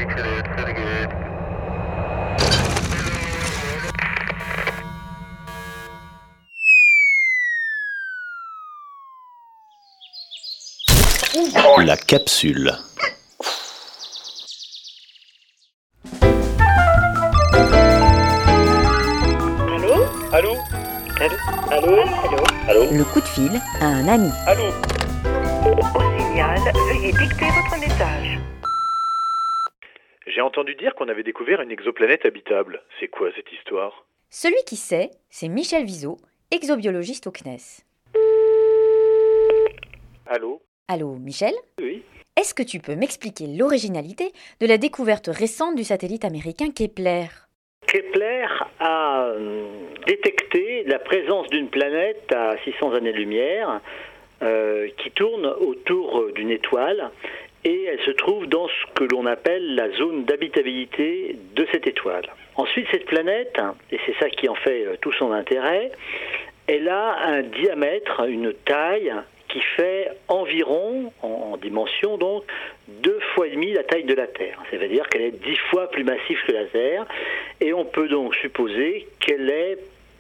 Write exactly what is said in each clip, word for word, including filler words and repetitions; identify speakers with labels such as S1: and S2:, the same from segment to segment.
S1: La capsule.
S2: Allô?
S3: Allô?
S2: Allô? Allô? Allô?
S3: Allô?
S4: Le coup de fil à un ami.
S3: Allô?
S2: Au signal, veuillez dicter votre message.
S3: J'ai entendu dire qu'on avait découvert une exoplanète habitable. C'est quoi cette histoire?
S4: Celui qui sait, c'est Michel Viseau, exobiologiste au C N E S.
S3: Allô?
S4: Allô, Michel?
S3: Oui?
S4: Est-ce que tu peux m'expliquer l'originalité de la découverte récente du satellite américain Kepler?
S5: Kepler a euh, détecté la présence d'une planète à six cents années-lumière euh, qui tourne autour d'une étoile et elle se trouve dans ce que l'on appelle la zone d'habitabilité de cette étoile. Ensuite, cette planète, et c'est ça qui en fait euh, tout son intérêt, elle a un diamètre, une taille qui fait environ, en, en dimension donc, deux fois et demi la taille de la Terre. Ça veut dire qu'elle est dix fois plus massive que la Terre, et on peut donc supposer qu'elle est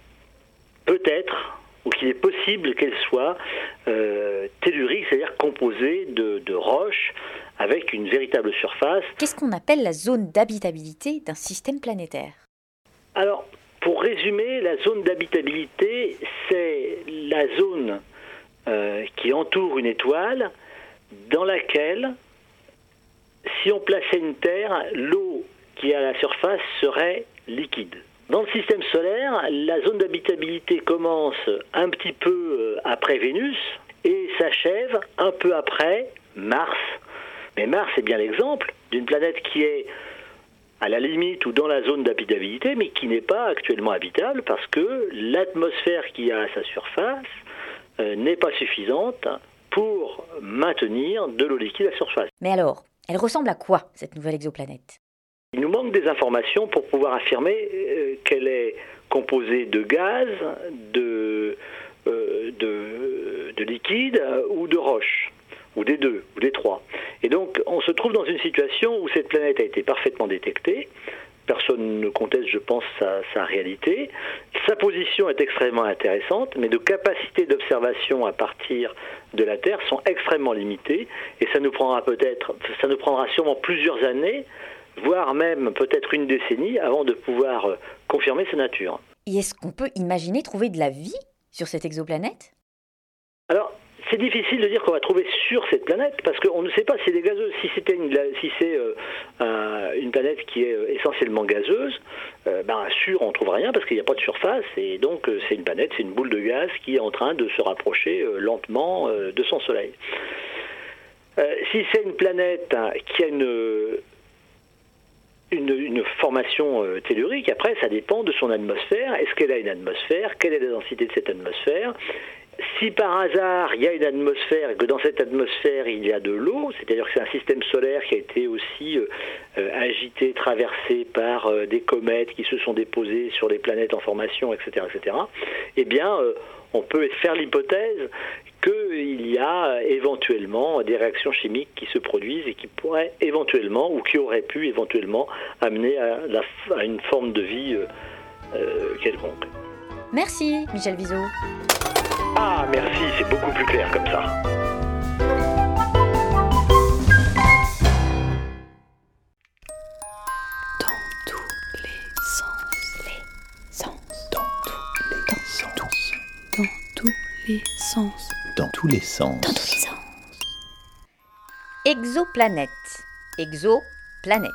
S5: peut-être, ou qu'il est possible qu'elle soit euh, tellurique, c'est-à-dire composée de, de roches avec une véritable surface.
S4: Qu'est-ce qu'on appelle la zone d'habitabilité d'un système planétaire?
S5: Alors, pour résumer, la zone d'habitabilité, c'est la zone Euh, qui entoure une étoile dans laquelle, si on plaçait une terre, l'eau qui est à la surface serait liquide. Dans le système solaire, la zone d'habitabilité commence un petit peu après Vénus et s'achève un peu après Mars. Mais Mars est bien l'exemple d'une planète qui est à la limite ou dans la zone d'habitabilité, mais qui n'est pas actuellement habitable parce que l'atmosphère qu'il y a à sa surface n'est pas suffisante pour maintenir de l'eau liquide à la surface.
S4: Mais alors, elle ressemble à quoi, cette nouvelle exoplanète?
S5: Il nous manque des informations pour pouvoir affirmer euh, qu'elle est composée de gaz, de, euh, de, de liquide euh, ou de roches, ou des deux, ou des trois. Et donc, on se trouve dans une situation où cette planète a été parfaitement détectée. Personne ne conteste, je pense, sa, sa réalité. Sa position est extrêmement intéressante, mais nos capacités d'observation à partir de la Terre sont extrêmement limitées, et ça nous prendra peut-être, ça nous prendra sûrement plusieurs années, voire même peut-être une décennie, avant de pouvoir confirmer sa nature.
S4: Et est-ce qu'on peut imaginer trouver de la vie sur cette exoplanète?
S5: Alors, c'est difficile de dire qu'on va trouver sur cette planète, parce qu'on ne sait pas si elle est gazeuse. Si, c'était une, si c'est euh, euh, une planète qui est essentiellement gazeuse, euh, ben, sûr, on ne trouve rien, parce qu'il n'y a pas de surface, et donc euh, c'est une planète, c'est une boule de gaz qui est en train de se rapprocher euh, lentement euh, de son Soleil. Euh, si c'est une planète hein, qui a une... Une, une formation euh, tellurique, après ça dépend de son atmosphère. Est-ce qu'elle a une atmosphère? Quelle est la densité de cette atmosphère? Si par hasard il y a une atmosphère et que dans cette atmosphère il y a de l'eau, c'est-à-dire que c'est un système solaire qui a été aussi euh, euh, agité, traversé par euh, des comètes qui se sont déposées sur les planètes en formation, et cetera, et cetera, eh bien euh, on peut faire l'hypothèse qu'il y a éventuellement des réactions chimiques qui se produisent et qui pourraient éventuellement, ou qui auraient pu éventuellement amener à, la, à une forme de vie euh, euh, quelconque.
S4: Merci, Michel Viseau.
S5: Ah, merci, c'est beaucoup plus clair comme ça.
S6: Dans tous les sens, les sens, dans tous les sens, dans tous les sens,
S1: Dans tous les sens.
S6: dans tous les sens.
S4: Exoplanète, exoplanète,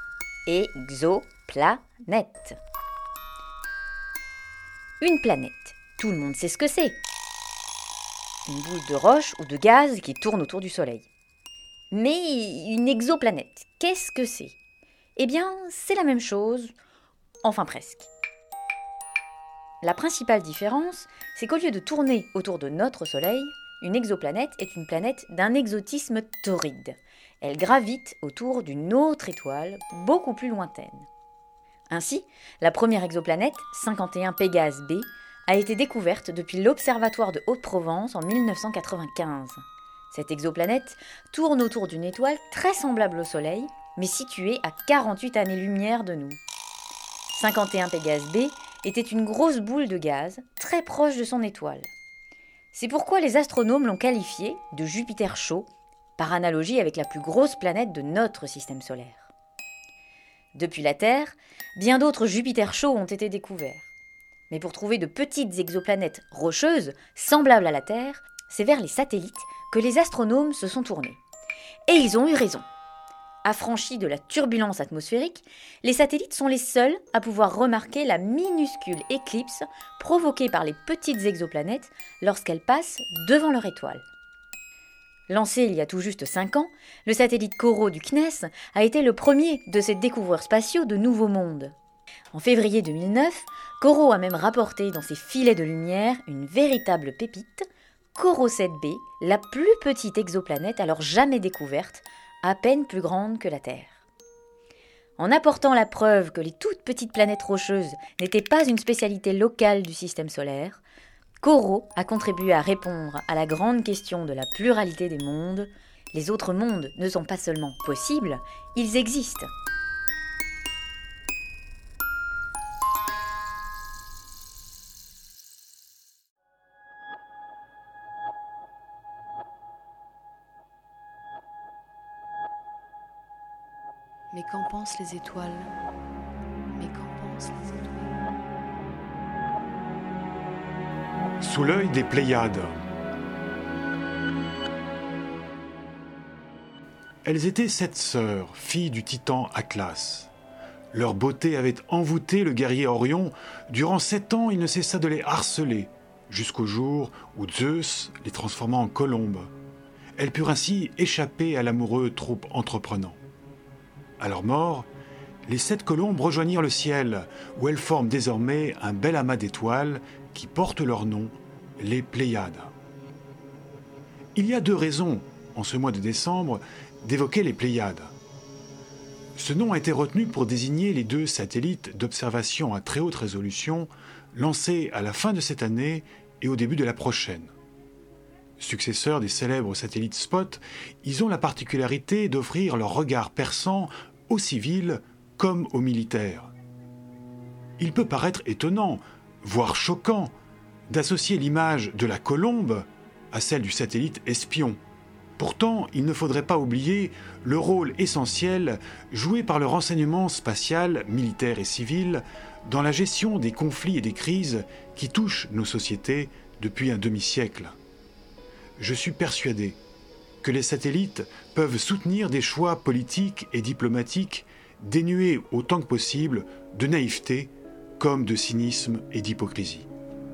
S4: exoplanète. Une planète, tout le monde sait ce que c'est. Une boule de roche ou de gaz qui tourne autour du Soleil. Mais une exoplanète, qu'est-ce que c'est? Eh bien, c'est la même chose, enfin presque. La principale différence, c'est qu'au lieu de tourner autour de notre Soleil, une exoplanète est une planète d'un exotisme torride. Elle gravite autour d'une autre étoile beaucoup plus lointaine. Ainsi, la première exoplanète, cinquante et un Pégase b, a été découverte depuis l'Observatoire de Haute-Provence en mille neuf cent quatre-vingt-quinze. Cette exoplanète tourne autour d'une étoile très semblable au Soleil, mais située à quarante-huit années-lumière de nous. cinquante et un Pégase b était une grosse boule de gaz très proche de son étoile. C'est pourquoi les astronomes l'ont qualifiée de Jupiter chaud, par analogie avec la plus grosse planète de notre système solaire. Depuis la Terre, bien d'autres Jupiter chauds ont été découverts. Mais pour trouver de petites exoplanètes rocheuses, semblables à la Terre, c'est vers les satellites que les astronomes se sont tournés. Et ils ont eu raison. Affranchis de la turbulence atmosphérique, les satellites sont les seuls à pouvoir remarquer la minuscule éclipse provoquée par les petites exoplanètes lorsqu'elles passent devant leur étoile. Lancé il y a tout juste cinq ans, le satellite COROT du C N E S a été le premier de ces découvreurs spatiaux de nouveaux mondes. En février deux mille neuf, COROT a même rapporté dans ses filets de lumière une véritable pépite, COROT sept b, la plus petite exoplanète alors jamais découverte, à peine plus grande que la Terre. En apportant la preuve que les toutes petites planètes rocheuses n'étaient pas une spécialité locale du système solaire, COROT a contribué à répondre à la grande question de la pluralité des mondes. Les autres mondes ne sont pas seulement possibles, ils existent.
S6: Mais qu'en pensent les étoiles? Mais qu'en pensent les étoiles?
S7: Sous l'œil des Pléiades. Elles étaient sept sœurs, filles du titan Atlas. Leur beauté avait envoûté le guerrier Orion. Durant sept ans, il ne cessa de les harceler, jusqu'au jour où Zeus les transforma en colombes. Elles purent ainsi échapper à l'amoureux trop entreprenant. À leur mort, les sept colombes rejoignirent le ciel, où elles forment désormais un bel amas d'étoiles qui portent leur nom, les Pléiades. Il y a deux raisons, en ce mois de décembre, d'évoquer les Pléiades. Ce nom a été retenu pour désigner les deux satellites d'observation à très haute résolution lancés à la fin de cette année et au début de la prochaine. Successeurs des célèbres satellites Spot, ils ont la particularité d'offrir leur regard perçant aux civils comme aux militaires. Il peut paraître étonnant, voire choquant, d'associer l'image de la colombe à celle du satellite espion. Pourtant, il ne faudrait pas oublier le rôle essentiel joué par le renseignement spatial, militaire et civil, dans la gestion des conflits et des crises qui touchent nos sociétés depuis un demi-siècle. Je suis persuadé que les satellites peuvent soutenir des choix politiques et diplomatiques dénués autant que possible de naïveté comme de cynisme et d'hypocrisie.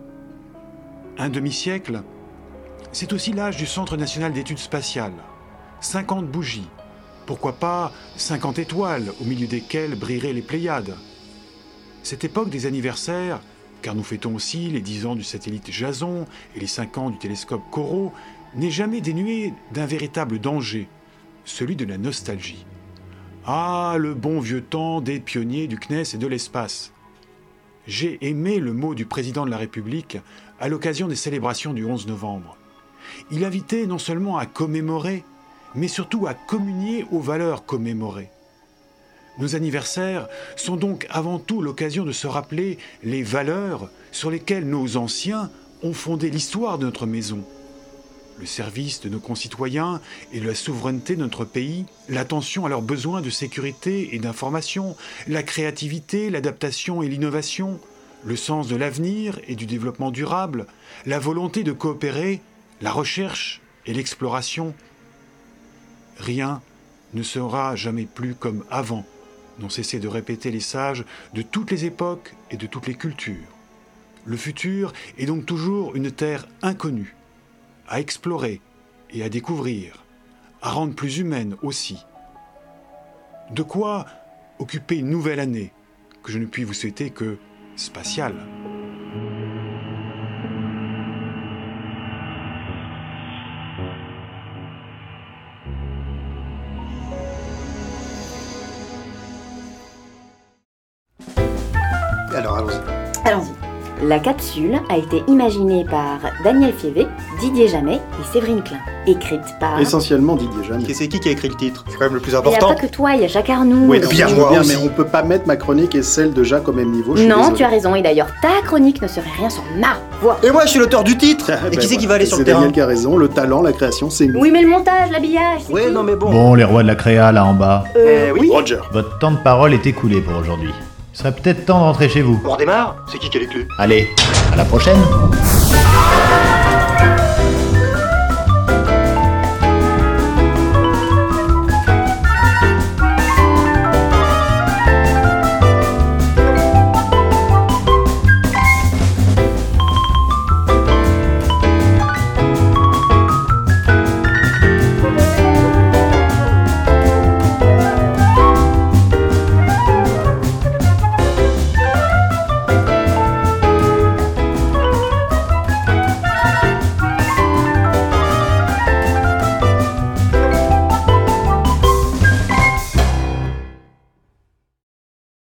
S7: Un demi-siècle, c'est aussi l'âge du Centre national d'études spatiales. cinquante bougies, pourquoi pas cinquante étoiles au milieu desquelles brilleraient les Pléiades. Cette époque des anniversaires, car nous fêtons aussi les dix ans du satellite Jason et les cinq ans du télescope COROT, n'est jamais dénuée d'un véritable danger, celui de la nostalgie. Ah, le bon vieux temps des pionniers du C N E S et de l'espace. J'ai aimé le mot du président de la République à l'occasion des célébrations du onze novembre. Il invitait non seulement à commémorer, mais surtout à communier aux valeurs commémorées. Nos anniversaires sont donc avant tout l'occasion de se rappeler les valeurs sur lesquelles nos anciens ont fondé l'histoire de notre maison. Le service de nos concitoyens et la souveraineté de notre pays, l'attention à leurs besoins de sécurité et d'information, la créativité, l'adaptation et l'innovation, le sens de l'avenir et du développement durable, la volonté de coopérer, la recherche et l'exploration. Rien ne sera jamais plus comme avant, n'ont cessé de répéter les sages de toutes les époques et de toutes les cultures. Le futur est donc toujours une terre inconnue, à explorer et à découvrir, à rendre plus humaine aussi. De quoi occuper une nouvelle année, que je ne puis vous souhaiter que spatiale.
S8: Alors allons-y.
S9: Allons-y.
S4: La capsule a été imaginée par Daniel Fievé, Didier Jamet et Séverine Klein. Écrite par...
S8: Essentiellement Didier Jamet.
S9: Et c'est qui qui a écrit le titre? C'est quand même le plus
S4: Il n'y a
S9: important.
S4: pas que toi, il y a Jacques Arnoux.
S8: Oui,
S4: aussi.
S8: bien,
S9: moi
S8: bien,
S9: aussi.
S8: mais on peut pas mettre ma chronique et celle de Jacques au même niveau. Je suis
S4: Non,
S8: désolé.
S4: tu as raison, et d'ailleurs, ta chronique ne serait rien sans ma voix.
S9: Et moi, je suis l'auteur du titre.
S8: Ah,
S9: Et
S8: ben
S9: qui c'est qui
S8: voilà.
S9: va aller sur le
S8: C'est
S9: terrain?
S8: Daniel qui a raison, le talent, la création, c'est nous.
S4: Oui, mais le montage, l'habillage, c'est
S9: Ouais,
S4: qui
S9: non mais bon.
S10: Bon, les rois de la créa, là en bas.
S9: Euh, oui.
S8: Roger.
S10: Votre temps de parole est écoulé pour aujourd'hui. Il serait peut-être temps de rentrer chez vous.
S9: On redémarre? C'est qui qui a les clés?
S10: Allez, à la prochaine.